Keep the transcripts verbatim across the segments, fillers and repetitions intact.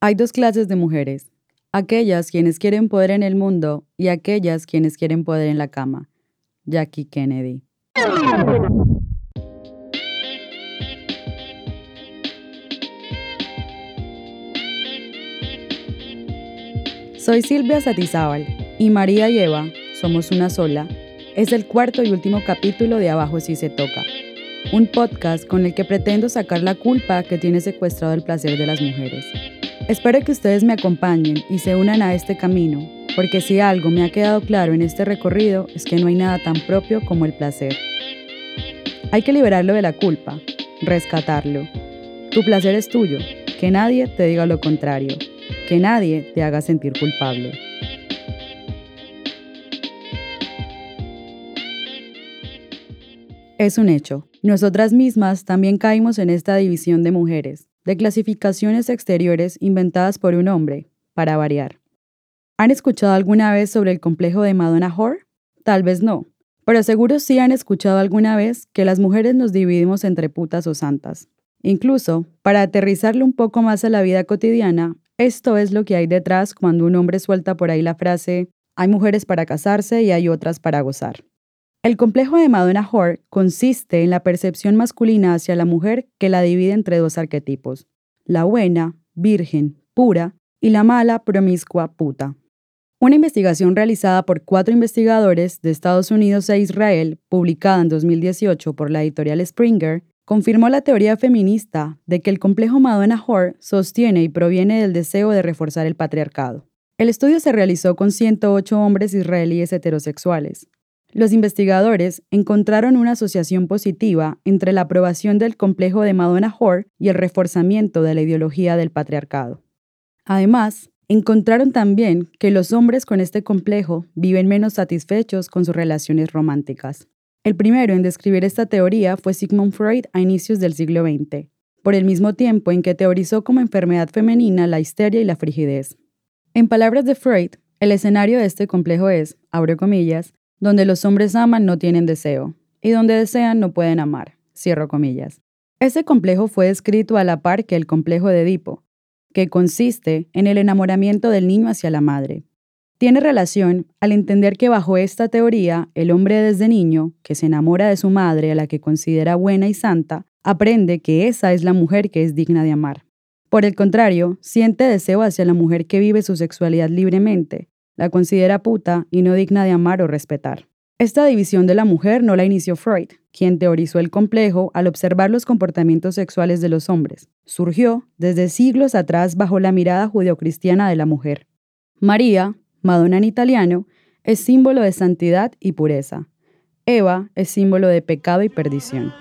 Hay dos clases de mujeres, aquellas quienes quieren poder en el mundo y aquellas quienes quieren poder en la cama. Jackie Kennedy. Soy Silvia Satizábal y María y Eva, somos una sola, es el cuarto y último capítulo de Abajo Si Se Toca, un podcast con el que pretendo sacar la culpa que tiene secuestrado el placer de las mujeres. Espero que ustedes me acompañen y se unan a este camino, porque si algo me ha quedado claro en este recorrido es que no hay nada tan propio como el placer. Hay que liberarlo de la culpa, rescatarlo. Tu placer es tuyo, que nadie te diga lo contrario, que nadie te haga sentir culpable. Es un hecho. Nosotras mismas también caímos en esta división de mujeres, de clasificaciones exteriores inventadas por un hombre, para variar. ¿Han escuchado alguna vez sobre el complejo de Madonna Whore? Tal vez no, pero seguro sí han escuchado alguna vez que las mujeres nos dividimos entre putas o santas. Incluso, para aterrizarle un poco más a la vida cotidiana, esto es lo que hay detrás cuando un hombre suelta por ahí la frase «hay mujeres para casarse y hay otras para gozar». El complejo de Madonna Whore consiste en la percepción masculina hacia la mujer que la divide entre dos arquetipos, la buena, virgen, pura, y la mala, promiscua, puta. Una investigación realizada por cuatro investigadores de Estados Unidos e Israel, publicada en dos mil dieciocho por la editorial Springer, confirmó la teoría feminista de que el complejo Madonna Whore sostiene y proviene del deseo de reforzar el patriarcado. El estudio se realizó con ciento ocho hombres israelíes heterosexuales. Los investigadores encontraron una asociación positiva entre la aprobación del complejo de Madonna Whore y el reforzamiento de la ideología del patriarcado. Además, encontraron también que los hombres con este complejo viven menos satisfechos con sus relaciones románticas. El primero en describir esta teoría fue Sigmund Freud a inicios del siglo veinte, por el mismo tiempo en que teorizó como enfermedad femenina la histeria y la frigidez. En palabras de Freud, el escenario de este complejo es, abro comillas, donde los hombres aman no tienen deseo, y donde desean no pueden amar, cierro comillas. Este complejo fue descrito a la par que el complejo de Edipo, que consiste en el enamoramiento del niño hacia la madre. Tiene relación al entender que bajo esta teoría, el hombre desde niño, que se enamora de su madre a la que considera buena y santa, aprende que esa es la mujer que es digna de amar. Por el contrario, siente deseo hacia la mujer que vive su sexualidad libremente, la considera puta y no digna de amar o respetar. Esta división de la mujer no la inició Freud, quien teorizó el complejo al observar los comportamientos sexuales de los hombres. Surgió desde siglos atrás bajo la mirada judeocristiana de la mujer. María, Madonna en italiano, es símbolo de santidad y pureza. Eva es símbolo de pecado y perdición.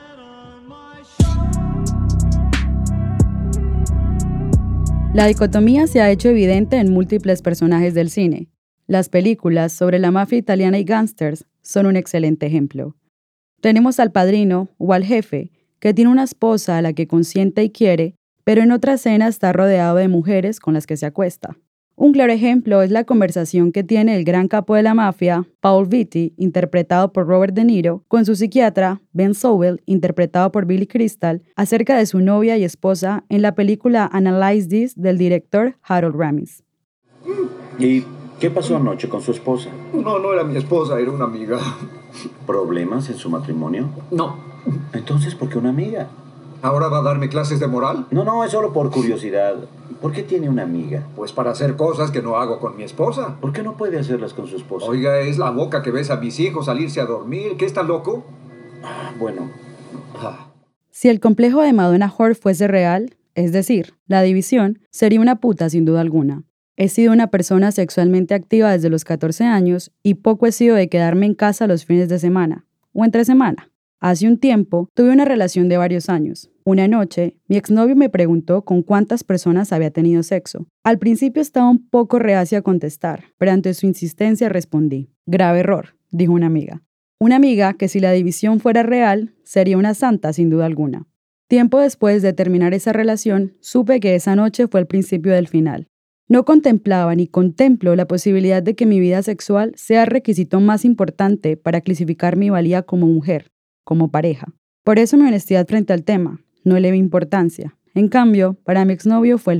La dicotomía se ha hecho evidente en múltiples personajes del cine. Las películas sobre la mafia italiana y gángsters son un excelente ejemplo. Tenemos al padrino o al jefe, que tiene una esposa a la que consiente y quiere, pero en otra escena está rodeado de mujeres con las que se acuesta. Un claro ejemplo es la conversación que tiene el gran capo de la mafia, Paul Vitti, interpretado por Robert De Niro, con su psiquiatra, Ben Sowell, interpretado por Billy Crystal, acerca de su novia y esposa en la película Analyze This del director Harold Ramis. ¿Y qué pasó anoche con su esposa? No, no era mi esposa, era una amiga. ¿Problemas en su matrimonio? No. Entonces, ¿por qué una amiga? ¿Ahora va a darme clases de moral? No, no, es solo por curiosidad. ¿Por qué tiene una amiga? Pues para hacer cosas que no hago con mi esposa. ¿Por qué no puede hacerlas con su esposa? Oiga, es la boca que besa a mis hijos al irse a dormir. ¿Qué está loco? Ah, bueno. Ah. Si el complejo de Madonna Whore fuese real, es decir, la división, sería una puta sin duda alguna. He sido una persona sexualmente activa desde los catorce años y poco he sido de quedarme en casa los fines de semana, o entre semana. Hace un tiempo, tuve una relación de varios años. Una noche, mi exnovio me preguntó con cuántas personas había tenido sexo. Al principio estaba un poco reacia a contestar, pero ante su insistencia respondí. Grave error, dijo una amiga. Una amiga que si la división fuera real, sería una santa sin duda alguna. Tiempo después de terminar esa relación, supe que esa noche fue el principio del final. No contemplaba ni contemplo la posibilidad de que mi vida sexual sea el requisito más importante para clasificar mi valía como mujer, como pareja. Por eso mi honestidad frente al tema, no le vi importancia. En cambio, para mi exnovio fue el fin.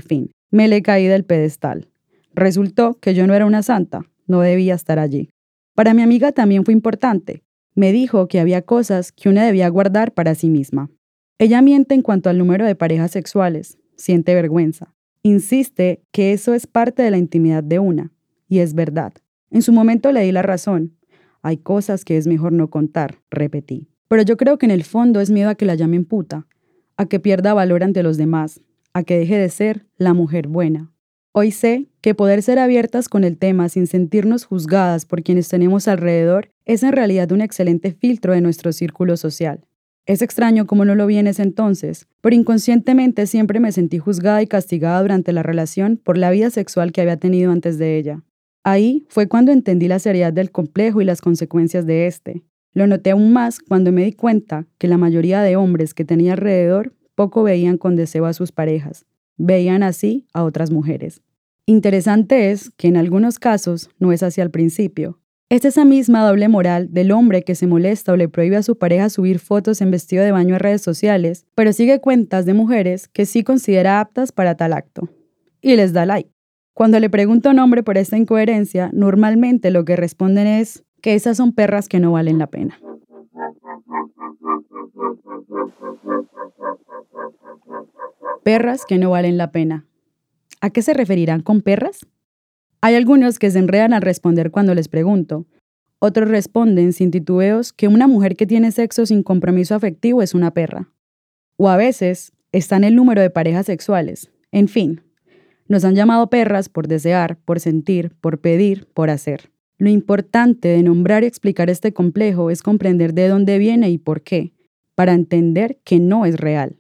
Me le caí del pedestal. Resultó que yo no era una santa, no debía estar allí. Para mi amiga también fue importante. Me dijo que había cosas que una debía guardar para sí misma. Ella miente en cuanto al número de parejas sexuales, siente vergüenza. Insiste que eso es parte de la intimidad de una, y es verdad. En su momento le di la razón. Hay cosas que es mejor no contar, repetí. Pero yo creo que en el fondo es miedo a que la llamen puta, a que pierda valor ante los demás, a que deje de ser la mujer buena. Hoy sé que poder ser abiertas con el tema sin sentirnos juzgadas por quienes tenemos alrededor es en realidad un excelente filtro de nuestro círculo social. Es extraño cómo no lo vi en ese entonces, pero inconscientemente siempre me sentí juzgada y castigada durante la relación por la vida sexual que había tenido antes de ella. Ahí fue cuando entendí la seriedad del complejo y las consecuencias de este. Lo noté aún más cuando me di cuenta que la mayoría de hombres que tenía alrededor poco veían con deseo a sus parejas, veían así a otras mujeres. Interesante es que en algunos casos no es así al principio. Es esa misma doble moral del hombre que se molesta o le prohíbe a su pareja subir fotos en vestido de baño a redes sociales, pero sigue cuentas de mujeres que sí considera aptas para tal acto. Y les da like. Cuando le pregunto a un hombre por esta incoherencia, normalmente lo que responden es que esas son perras que no valen la pena. Perras que no valen la pena. ¿A qué se referirán con perras? Hay algunos que se enredan al responder cuando les pregunto. Otros responden sin titubeos que una mujer que tiene sexo sin compromiso afectivo es una perra. O a veces está en el número de parejas sexuales. En fin, nos han llamado perras por desear, por sentir, por pedir, por hacer. Lo importante de nombrar y explicar este complejo es comprender de dónde viene y por qué, para entender que no es real.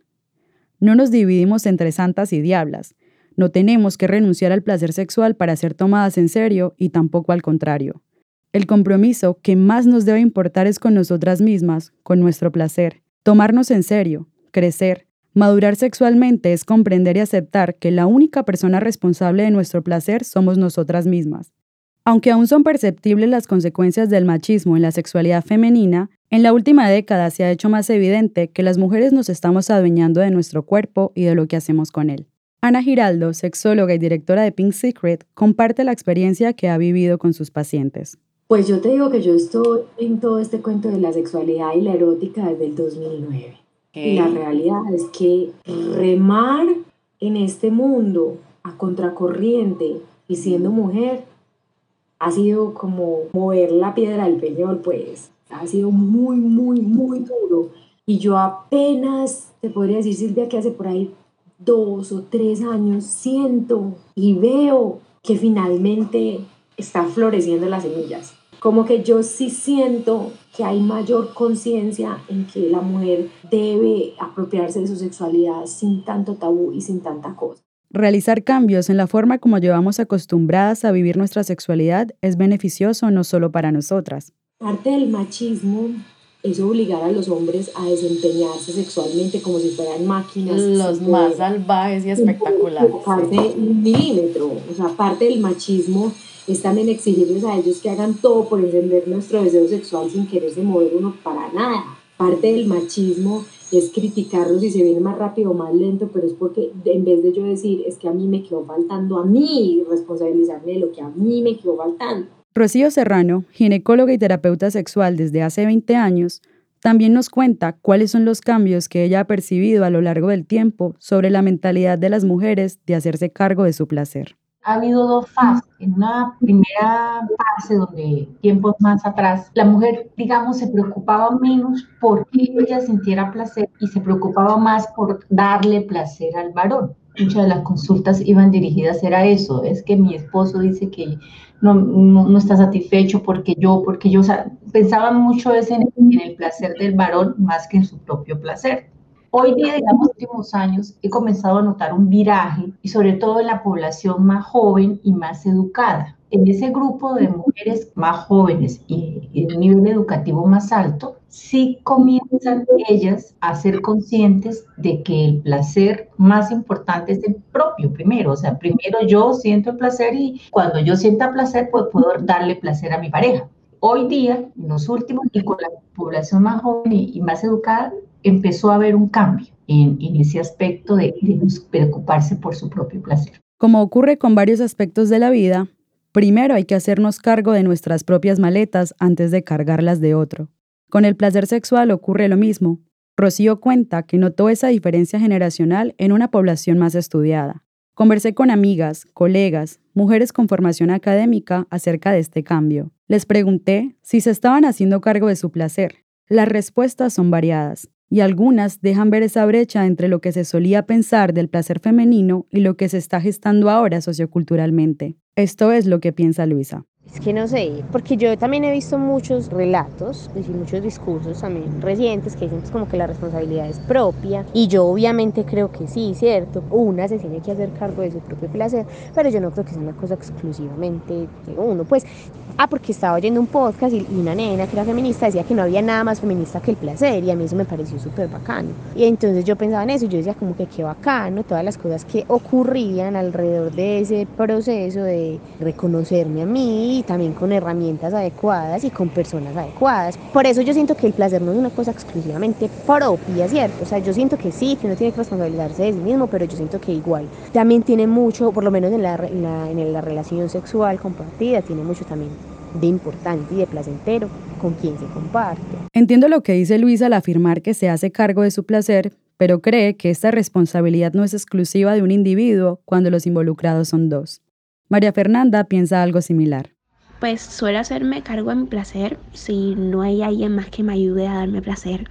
No nos dividimos entre santas y diablas. No tenemos que renunciar al placer sexual para ser tomadas en serio y tampoco al contrario. El compromiso que más nos debe importar es con nosotras mismas, con nuestro placer. Tomarnos en serio, crecer, madurar sexualmente es comprender y aceptar que la única persona responsable de nuestro placer somos nosotras mismas. Aunque aún son perceptibles las consecuencias del machismo en la sexualidad femenina, en la última década se ha hecho más evidente que las mujeres nos estamos adueñando de nuestro cuerpo y de lo que hacemos con él. Ana Giraldo, sexóloga y directora de Pink Secret, comparte la experiencia que ha vivido con sus pacientes. Pues yo te digo que yo estoy en todo este cuento de la sexualidad y la erótica desde el dos mil nueve. Okay. Y la realidad es que remar en este mundo a contracorriente y siendo mujer ha sido como mover la piedra del peñol, pues ha sido muy, muy, muy duro. Y yo apenas, te podría decir, Silvia, que hace por ahí dos o tres años siento y veo que finalmente están floreciendo las semillas. Como que yo sí siento que hay mayor conciencia en que la mujer debe apropiarse de su sexualidad sin tanto tabú y sin tanta cosa. Realizar cambios en la forma como llevamos acostumbradas a vivir nuestra sexualidad es beneficioso no solo para nosotras. Parte del machismo es obligar a los hombres a desempeñarse sexualmente como si fueran máquinas. Los más salvajes y espectaculares. Parte un milímetro. O sea, parte del machismo es también exigirles a ellos que hagan todo por encender nuestro deseo sexual sin quererse mover uno para nada. Parte del machismo es criticarlos si se viene más rápido o más lento, pero es porque en vez de yo decir es que a mí me quedó faltando a mí, responsabilizarme de lo que a mí me quedó faltando. Rocío Serrano, ginecóloga y terapeuta sexual desde hace veinte años, también nos cuenta cuáles son los cambios que ella ha percibido a lo largo del tiempo sobre la mentalidad de las mujeres de hacerse cargo de su placer. Ha habido dos fases. En una primera fase, donde tiempos más atrás, la mujer, digamos, se preocupaba menos por que ella sintiera placer y se preocupaba más por darle placer al varón. Muchas de las consultas iban dirigidas a eso, es que mi esposo dice que no, no, no está satisfecho porque yo, porque yo, o sea, pensaba mucho en, en el placer del varón más que en su propio placer. Hoy día, en los últimos años, he comenzado a notar un viraje, y sobre todo en la población más joven y más educada. En ese grupo de mujeres más jóvenes y, y de un nivel educativo más alto, sí comienzan ellas a ser conscientes de que el placer más importante es el propio primero. O sea, primero yo siento el placer y cuando yo sienta placer, pues puedo darle placer a mi pareja. Hoy día, en los últimos, y con la población más joven y, y más educada, empezó a haber un cambio en, en ese aspecto de, de preocuparse por su propio placer. Como ocurre con varios aspectos de la vida, primero hay que hacernos cargo de nuestras propias maletas antes de cargarlas de otro. Con el placer sexual ocurre lo mismo. Rocío cuenta que notó esa diferencia generacional en una población más estudiada. Conversé con amigas, colegas, mujeres con formación académica acerca de este cambio. Les pregunté si se estaban haciendo cargo de su placer. Las respuestas son variadas, y algunas dejan ver esa brecha entre lo que se solía pensar del placer femenino y lo que se está gestando ahora socioculturalmente. Esto es lo que piensa Luisa. Es que no sé, porque yo también he visto muchos relatos y muchos discursos también recientes que dicen pues, como que la responsabilidad es propia, y yo obviamente creo que sí, cierto, una se tiene que hacer cargo de su propio placer, pero yo no creo que sea una cosa exclusivamente de uno, pues, ah, porque estaba oyendo un podcast y una nena que era feminista decía que no había nada más feminista que el placer, y a mí eso me pareció súper bacano, y entonces yo pensaba en eso y yo decía como que qué bacano, todas las cosas que ocurrían alrededor de ese proceso de reconocerme a mí, y también con herramientas adecuadas y con personas adecuadas. Por eso yo siento que el placer no es una cosa exclusivamente propia, ¿cierto? O sea, yo siento que sí, que uno tiene que responsabilizarse de sí mismo, pero yo siento que igual también tiene mucho, por lo menos en la, en la, en la relación sexual compartida, tiene mucho también de importante y de placentero con quien se comparte. Entiendo lo que dice Luisa al afirmar que se hace cargo de su placer, pero cree que esta responsabilidad no es exclusiva de un individuo cuando los involucrados son dos. María Fernanda piensa algo similar. Pues suelo hacerme cargo de mi placer si no hay alguien más que me ayude a darme placer.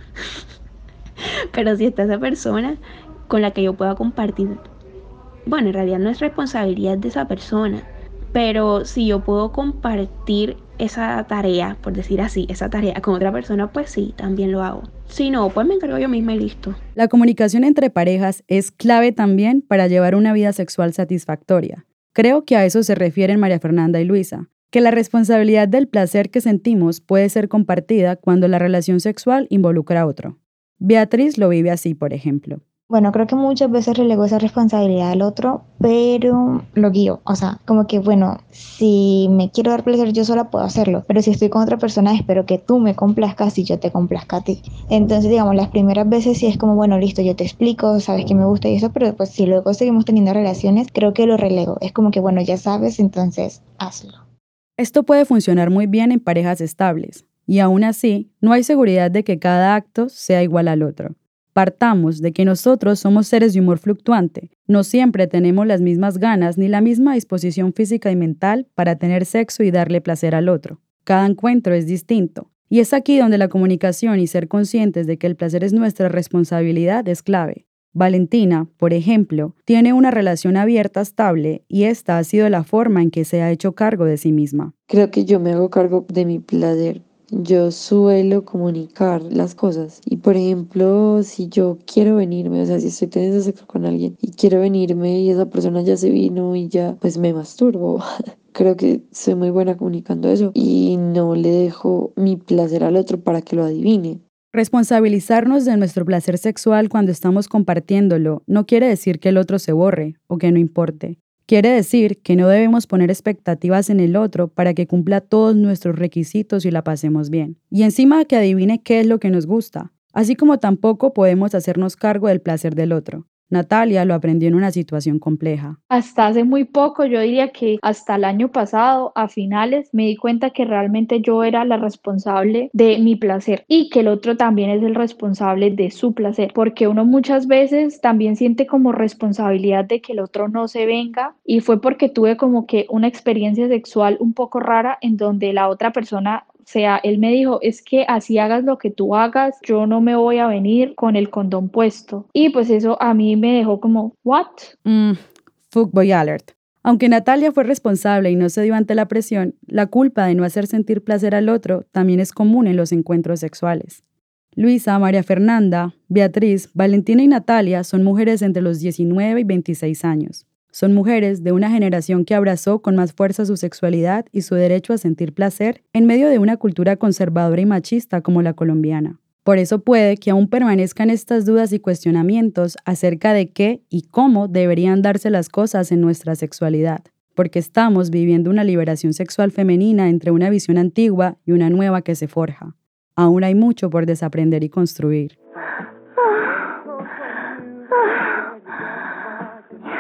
Pero si está esa persona con la que yo pueda compartir, bueno, en realidad no es responsabilidad de esa persona, pero si yo puedo compartir esa tarea, por decir así, esa tarea con otra persona, pues sí, también lo hago. Si no, pues me encargo yo misma y listo. La comunicación entre parejas es clave también para llevar una vida sexual satisfactoria. Creo que a eso se refieren María Fernanda y Luisa, que la responsabilidad del placer que sentimos puede ser compartida cuando la relación sexual involucra a otro. Beatriz lo vive así, por ejemplo. Bueno, creo que muchas veces relego esa responsabilidad al otro, pero lo guío. O sea, como que, bueno, si me quiero dar placer yo sola puedo hacerlo, pero si estoy con otra persona espero que tú me complazcas y yo te complazca a ti. Entonces, digamos, las primeras veces sí es como, bueno, listo, yo te explico, sabes que me gusta y eso, pero pues si luego seguimos teniendo relaciones, creo que lo relego. Es como que, bueno, ya sabes, entonces hazlo. Esto puede funcionar muy bien en parejas estables, y aún así, no hay seguridad de que cada acto sea igual al otro. Partamos de que nosotros somos seres de humor fluctuante. No siempre tenemos las mismas ganas ni la misma disposición física y mental para tener sexo y darle placer al otro. Cada encuentro es distinto, y es aquí donde la comunicación y ser conscientes de que el placer es nuestra responsabilidad es clave. Valentina, por ejemplo, tiene una relación abierta estable y esta ha sido la forma en que se ha hecho cargo de sí misma. Creo que yo me hago cargo de mi placer. Yo suelo comunicar las cosas y, por ejemplo, si yo quiero venirme, o sea, si estoy teniendo sexo con alguien y quiero venirme y esa persona ya se vino y ya, pues me masturbo. Creo que soy muy buena comunicando eso y no le dejo mi placer al otro para que lo adivine. Responsabilizarnos de nuestro placer sexual cuando estamos compartiéndolo no quiere decir que el otro se borre o que no importe. Quiere decir que no debemos poner expectativas en el otro para que cumpla todos nuestros requisitos y la pasemos bien. Y encima que adivine qué es lo que nos gusta. Así como tampoco podemos hacernos cargo del placer del otro. Natalia lo aprendió en una situación compleja. Hasta hace muy poco, yo diría que hasta el año pasado, a finales, me di cuenta que realmente yo era la responsable de mi placer y que el otro también es el responsable de su placer, porque uno muchas veces también siente como responsabilidad de que el otro no se venga, y fue porque tuve como que una experiencia sexual un poco rara en donde la otra persona, o sea, él me dijo, es que así hagas lo que tú hagas, yo no me voy a venir con el condón puesto. Y pues eso a mí me dejó como, ¿what? Mm, fuckboy alert. Aunque Natalia fue responsable y no se dio ante la presión, la culpa de no hacer sentir placer al otro también es común en los encuentros sexuales. Luisa, María Fernanda, Beatriz, Valentina y Natalia son mujeres entre los diecinueve y veintiséis años. Son mujeres de una generación que abrazó con más fuerza su sexualidad y su derecho a sentir placer en medio de una cultura conservadora y machista como la colombiana. Por eso puede que aún permanezcan estas dudas y cuestionamientos acerca de qué y cómo deberían darse las cosas en nuestra sexualidad, porque estamos viviendo una liberación sexual femenina entre una visión antigua y una nueva que se forja. Aún hay mucho por desaprender y construir.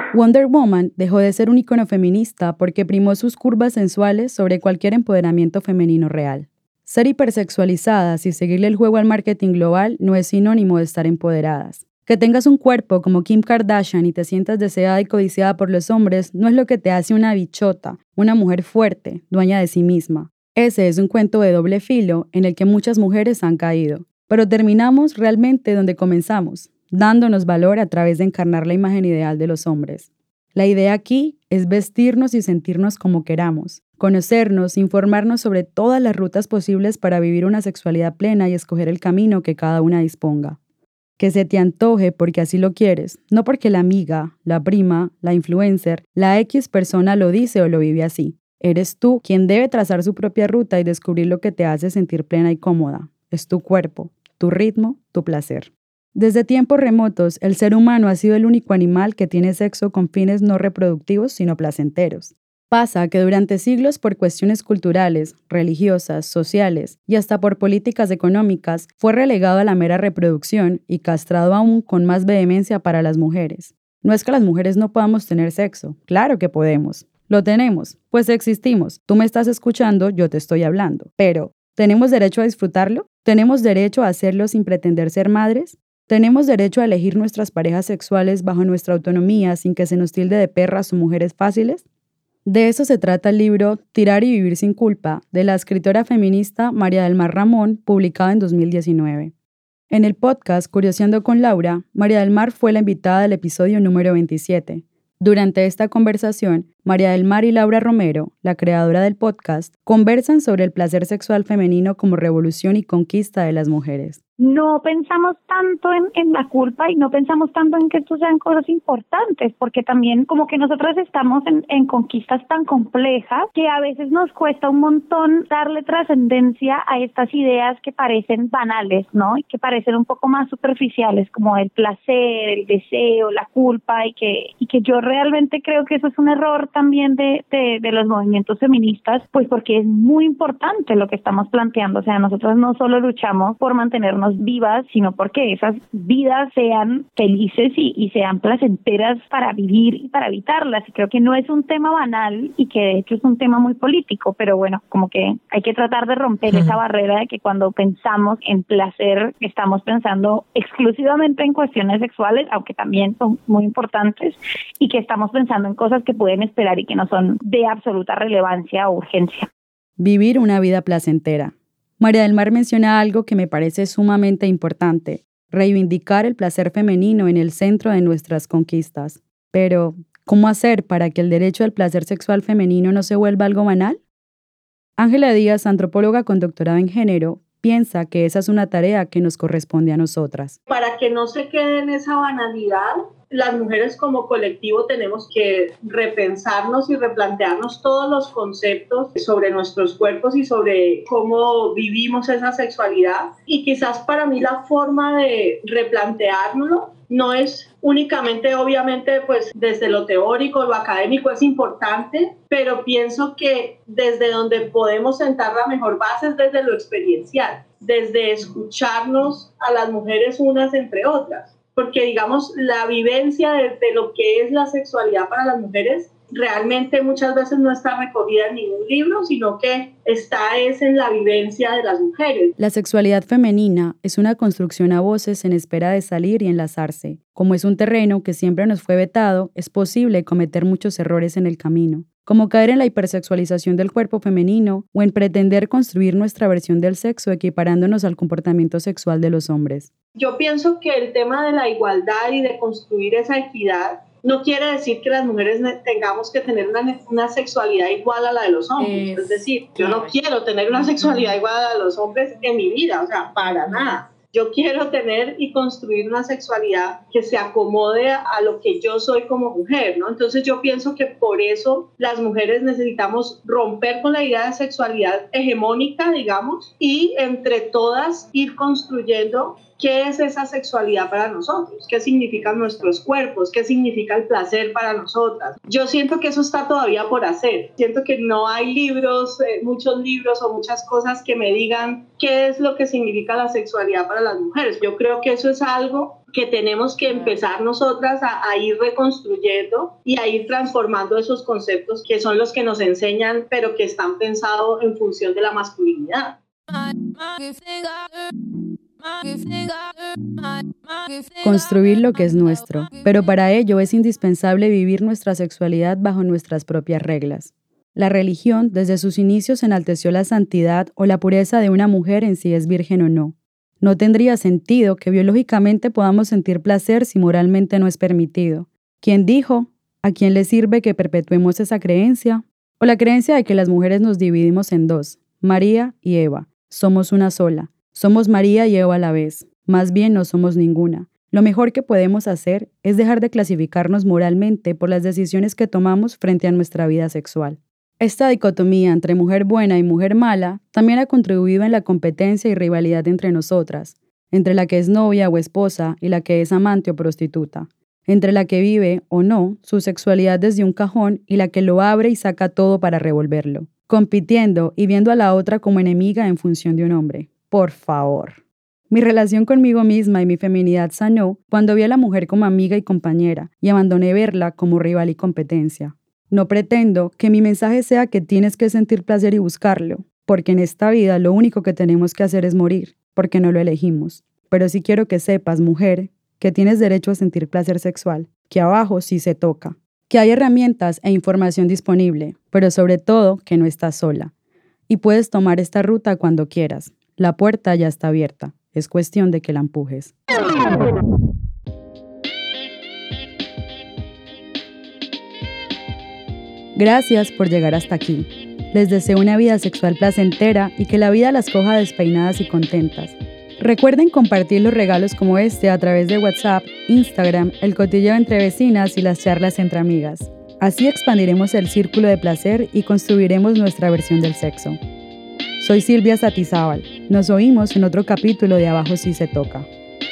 Wonder Woman dejó de ser un icono feminista porque primó sus curvas sensuales sobre cualquier empoderamiento femenino real. Ser hipersexualizadas y seguirle el juego al marketing global no es sinónimo de estar empoderadas. Que tengas un cuerpo como Kim Kardashian y te sientas deseada y codiciada por los hombres no es lo que te hace una bichota, una mujer fuerte, dueña de sí misma. Ese es un cuento de doble filo en el que muchas mujeres han caído. Pero terminamos realmente donde comenzamos, dándonos valor a través de encarnar la imagen ideal de los hombres. La idea aquí es vestirnos y sentirnos como queramos, conocernos, informarnos sobre todas las rutas posibles para vivir una sexualidad plena y escoger el camino que cada una disponga. Que se te antoje porque así lo quieres, no porque la amiga, la prima, la influencer, la X persona lo dice o lo vive así. Eres tú quien debe trazar su propia ruta y descubrir lo que te hace sentir plena y cómoda. Es tu cuerpo, tu ritmo, tu placer. Desde tiempos remotos, el ser humano ha sido el único animal que tiene sexo con fines no reproductivos, sino placenteros. Pasa que durante siglos, por cuestiones culturales, religiosas, sociales y hasta por políticas económicas, fue relegado a la mera reproducción y castrado aún con más vehemencia para las mujeres. No es que las mujeres no podamos tener sexo, claro que podemos. Lo tenemos, pues existimos. Tú me estás escuchando, yo te estoy hablando. Pero, ¿tenemos derecho a disfrutarlo? ¿Tenemos derecho a hacerlo sin pretender ser madres? ¿Tenemos derecho a elegir nuestras parejas sexuales bajo nuestra autonomía sin que se nos tilde de perras o mujeres fáciles? De eso se trata el libro Tirar y vivir sin culpa, de la escritora feminista María del Mar Ramón, publicado en dos mil diecinueve. En el podcast Curioseando con Laura, María del Mar fue la invitada del episodio número veintisiete. Durante esta conversación, María del Mar y Laura Romero, la creadora del podcast, conversan sobre el placer sexual femenino como revolución y conquista de las mujeres. No pensamos tanto en, en la culpa y no pensamos tanto en que esto sean cosas importantes, porque también como que nosotros estamos en, en conquistas tan complejas que a veces nos cuesta un montón darle trascendencia a estas ideas que parecen banales, ¿no? Y que parecen un poco más superficiales, como el placer, el deseo, la culpa, y que, y que yo realmente creo que eso es un error también de, de, de los movimientos feministas, pues porque es muy importante lo que estamos planteando. O sea, nosotros no solo luchamos por mantenernos vivas, sino porque esas vidas sean felices y, y sean placenteras para vivir y para habitarlas. Y creo que no es un tema banal y que de hecho es un tema muy político, pero bueno, como que hay que tratar de romper uh-huh. esa barrera de que cuando pensamos en placer estamos pensando exclusivamente en cuestiones sexuales, aunque también son muy importantes, y que estamos pensando en cosas que pueden esperar y que no son de absoluta relevancia o urgencia. Vivir una vida placentera. María del Mar menciona algo que me parece sumamente importante, reivindicar el placer femenino en el centro de nuestras conquistas. Pero, ¿cómo hacer para que el derecho al placer sexual femenino no se vuelva algo banal? Ángela Díaz, antropóloga con doctorado en género, piensa que esa es una tarea que nos corresponde a nosotras. Para que no se quede en esa banalidad, las mujeres como colectivo tenemos que repensarnos y replantearnos todos los conceptos sobre nuestros cuerpos y sobre cómo vivimos esa sexualidad. Y quizás para mí la forma de replanteárnoslo no es únicamente, obviamente, pues desde lo teórico, lo académico es importante, pero pienso que desde donde podemos sentar la mejor base es desde lo experiencial, desde escucharnos a las mujeres unas entre otras. Porque, digamos, la vivencia de, de lo que es la sexualidad para las mujeres realmente muchas veces no está recogida en ningún libro, sino que está es en la vivencia de las mujeres. La sexualidad femenina es una construcción a voces en espera de salir y enlazarse. Como es un terreno que siempre nos fue vetado, es posible cometer muchos errores en el camino, como caer en la hipersexualización del cuerpo femenino o en pretender construir nuestra versión del sexo equiparándonos al comportamiento sexual de los hombres. Yo pienso que el tema de la igualdad y de construir esa equidad no quiere decir que las mujeres tengamos que tener una, una sexualidad igual a la de los hombres. Es, es decir, yo no quiero tener una sexualidad igual a la de los hombres en mi vida, o sea, para nada. Yo quiero tener y construir una sexualidad que se acomode a, a lo que yo soy como mujer, ¿no? Entonces yo pienso que por eso las mujeres necesitamos romper con la idea de sexualidad hegemónica, digamos, y entre todas ir construyendo qué es esa sexualidad para nosotros, qué significan nuestros cuerpos, qué significa el placer para nosotras. Yo siento que eso está todavía por hacer. Siento que no hay libros, eh, muchos libros o muchas cosas que me digan qué es lo que significa la sexualidad para las mujeres. Yo creo que eso es algo que tenemos que empezar nosotras a, a ir reconstruyendo y a ir transformando esos conceptos que son los que nos enseñan, pero que están pensados en función de la masculinidad. Construir lo que es nuestro, pero para ello es indispensable vivir nuestra sexualidad bajo nuestras propias reglas. La religión, desde sus inicios, enalteció la santidad o la pureza de una mujer en si es virgen o no. No tendría sentido que biológicamente podamos sentir placer si moralmente no es permitido. ¿Quién dijo? ¿A quién le sirve que perpetuemos esa creencia? O la creencia de que las mujeres nos dividimos en dos, María y Eva. Somos una sola. Somos María y Eva a la vez. Más bien no somos ninguna. Lo mejor que podemos hacer es dejar de clasificarnos moralmente por las decisiones que tomamos frente a nuestra vida sexual. Esta dicotomía entre mujer buena y mujer mala también ha contribuido en la competencia y rivalidad entre nosotras, entre la que es novia o esposa y la que es amante o prostituta, entre la que vive o no su sexualidad desde un cajón y la que lo abre y saca todo para revolverlo, compitiendo y viendo a la otra como enemiga en función de un hombre. Por favor. Mi relación conmigo misma y mi feminidad sanó cuando vi a la mujer como amiga y compañera y abandoné verla como rival y competencia. No pretendo que mi mensaje sea que tienes que sentir placer y buscarlo, porque en esta vida lo único que tenemos que hacer es morir, porque no lo elegimos. Pero sí quiero que sepas, mujer, que tienes derecho a sentir placer sexual, que abajo sí se toca, que hay herramientas e información disponible, pero sobre todo que no estás sola. Y puedes tomar esta ruta cuando quieras. La puerta ya está abierta. Es cuestión de que la empujes. Gracias por llegar hasta aquí. Les deseo una vida sexual placentera y que la vida las coja despeinadas y contentas. Recuerden compartir los regalos como este a través de WhatsApp, Instagram, el cotilleo entre vecinas y las charlas entre amigas. Así expandiremos el círculo de placer y construiremos nuestra versión del sexo. Soy Silvia Satizábal. Nos oímos en otro capítulo de Abajo sí se toca.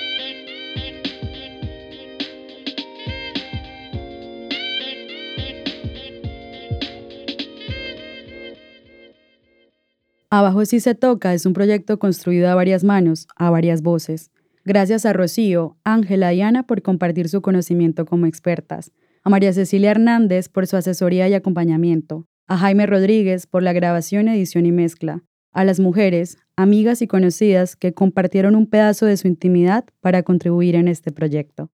Abajo sí se toca es un proyecto construido a varias manos, a varias voces. Gracias a Rocío, Ángela y Ana por compartir su conocimiento como expertas, a María Cecilia Hernández por su asesoría y acompañamiento, a Jaime Rodríguez por la grabación, edición y mezcla, a las mujeres, amigas y conocidas que compartieron un pedazo de su intimidad para contribuir en este proyecto.